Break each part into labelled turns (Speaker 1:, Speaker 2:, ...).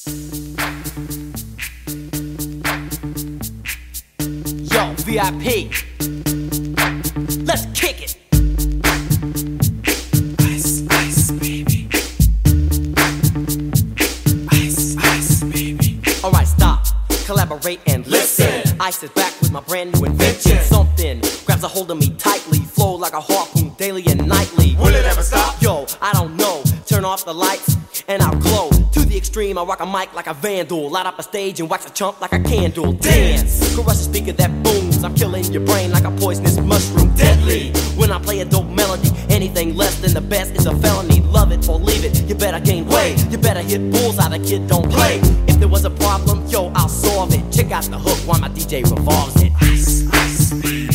Speaker 1: Yo, VIP, let's kick it.
Speaker 2: Ice, ice, baby. Ice, ice, baby.
Speaker 1: Alright, stop, collaborate and listen. Ice is back with my brand new invention. Something grabs a hold of me tightly, flow like a harpoon daily and nightly.
Speaker 2: Will it ever stop?
Speaker 1: Yo, I don't know. Turn off the lights and I'll glow. To the extreme, I rock a mic like a vandal. Light up a stage and wax a chump like a candle. Dance, crush a speaker that booms. I'm killing your brain like a poisonous mushroom. Deadly, when I play a dope melody. Anything less than the best is a felony. Love it or leave it, you better gain weight. You better hit bullseye, the kid don't play. If there was a problem, yo, I'll solve it. Check out the hook while my DJ revolves it.
Speaker 2: Ice, ice, baby.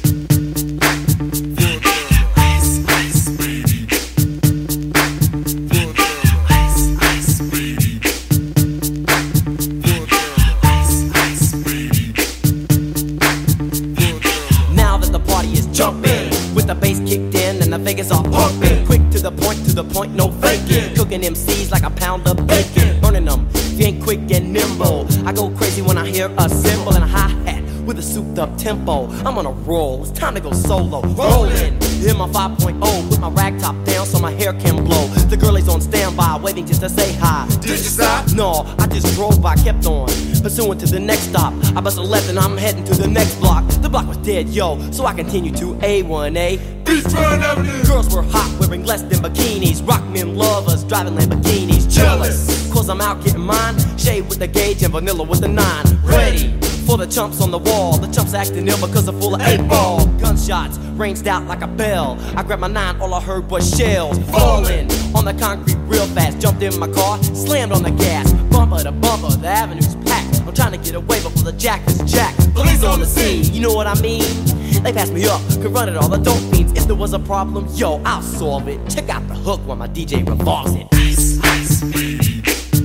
Speaker 1: Jumping, with the bass kicked in and the Vegas are pumping. Quick to the point, no faking. Cooking MCs like a pound of bacon. Burning them, if you ain't quick and nimble. I go crazy when I hear a cymbal and a hi-hat with a souped up tempo. I'm on a roll, it's time to go solo. Rolling, hit my 5.0, put my rag top down so my hair can blow. The girl is on standby, waiting just to say hi.
Speaker 2: Did you stop?
Speaker 1: No, I just drove by, kept on pursuing to the next stop. I bust a left and I'm heading to the next block. The block was dead, yo, so I continue to A1A.
Speaker 2: Beachfront Avenue.
Speaker 1: Girls were hot, wearing less than bikinis. Rock men lovers, driving Lamborghinis. Jealous, cause I'm out getting mine. Shade with the gauge and vanilla with the 9. Ready for the chumps on the wall. The chumps acting ill because they're full of 8-ball. Gunshots ranged out like a bell. I grabbed my 9, all I heard was shells falling on the concrete real fast. Jumped in my car, slammed on the gas. Bumper to bumper, the avenue's packed. I'm trying to get away before the jack is jacked. Police on the scene, you know what I mean? They pass me up, could run it all the dope fiends. If there was a problem, yo, I'll solve it. Check out the hook while my DJ revolves it.
Speaker 2: Ice, ice, baby.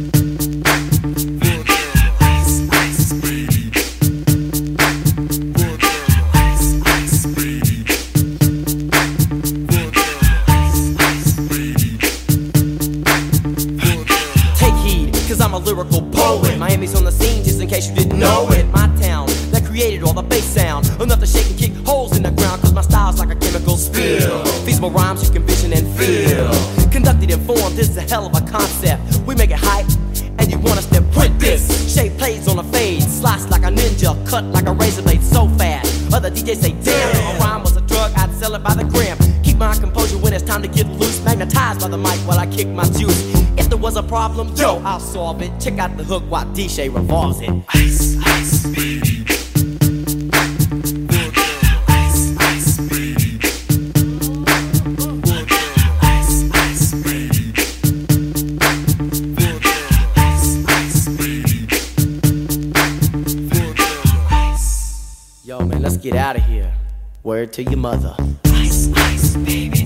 Speaker 2: Ice, ice, baby. Ice, ice, baby. Ice, ice, baby.
Speaker 1: Take heed, cause I'm a lyrical poet. Miami's on the scene, just in case you didn't know it. My town, that created all the bass sound. Enough to shake and kick holes in the ground, cause my style's like a chemical spill. Feasible rhymes you can vision and feel. Conducted in form, this is a hell of a concept. We make it hype, and you want us to print this. Shape plays on a fade, slice like a ninja, cut like a razor blade so fast. Other DJs say, damn, if a rhyme was a drug, I'd sell it by the gram. Keep my composure when it's time to get loose. Magnetized by the mic while I kick my juice. If there was a problem, yo, I'll solve it. Check out the hook while DJ revolves it.
Speaker 2: Ice, ice, baby. Ice, ice, baby. Ice, ice, baby. Ice, ice, baby. Ice.
Speaker 1: Yo, man, let's get out of here. Word to your mother.
Speaker 2: Ice, ice, baby.